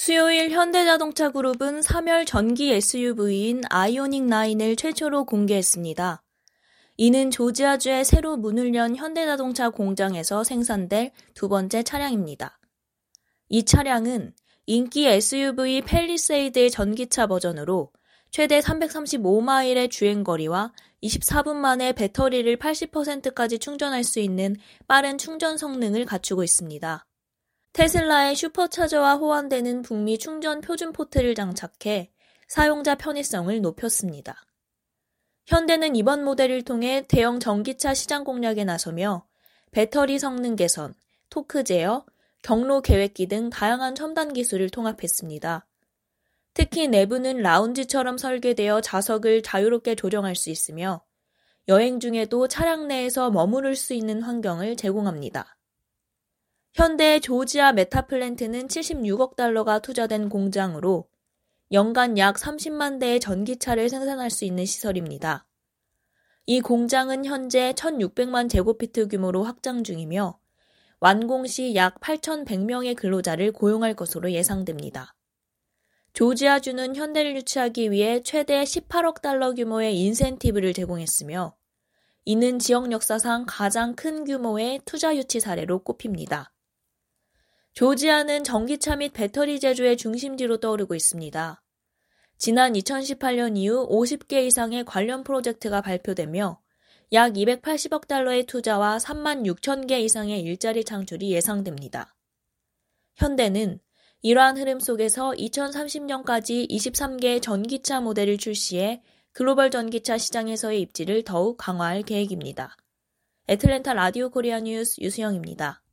수요일 현대자동차 그룹은 3열 전기 SUV인 아이오닉 9을 최초로 공개했습니다. 이는 조지아주에 새로 문을 연 현대자동차 공장에서 생산될 두 번째 차량입니다. 이 차량은 인기 SUV 팰리세이드의 전기차 버전으로 최대 335마일의 주행거리와 24분 만에 배터리를 80%까지 충전할 수 있는 빠른 충전 성능을 갖추고 있습니다. 테슬라의 슈퍼차저와 호환되는 북미 충전 표준 포트를 장착해 사용자 편의성을 높였습니다. 현대는 이번 모델을 통해 대형 전기차 시장 공략에 나서며 배터리 성능 개선, 토크 제어, 경로 계획기 등 다양한 첨단 기술을 통합했습니다. 특히 내부는 라운지처럼 설계되어 좌석을 자유롭게 조정할 수 있으며 여행 중에도 차량 내에서 머무를 수 있는 환경을 제공합니다. 현대의 조지아 메타플랜트는 76억 달러가 투자된 공장으로 연간 약 30만 대의 전기차를 생산할 수 있는 시설입니다. 이 공장은 현재 1,600만 제곱피트 규모로 확장 중이며 완공 시 약 8,100명의 근로자를 고용할 것으로 예상됩니다. 조지아주는 현대를 유치하기 위해 최대 18억 달러 규모의 인센티브를 제공했으며 이는 지역 역사상 가장 큰 규모의 투자 유치 사례로 꼽힙니다. 조지아는 전기차 및 배터리 제조의 중심지로 떠오르고 있습니다. 지난 2018년 이후 50개 이상의 관련 프로젝트가 발표되며 약 280억 달러의 투자와 3만 6천 개 이상의 일자리 창출이 예상됩니다. 현대는 이러한 흐름 속에서 2030년까지 23개의 전기차 모델을 출시해 글로벌 전기차 시장에서의 입지를 더욱 강화할 계획입니다. 애틀랜타 라디오 코리아 뉴스 유수영입니다.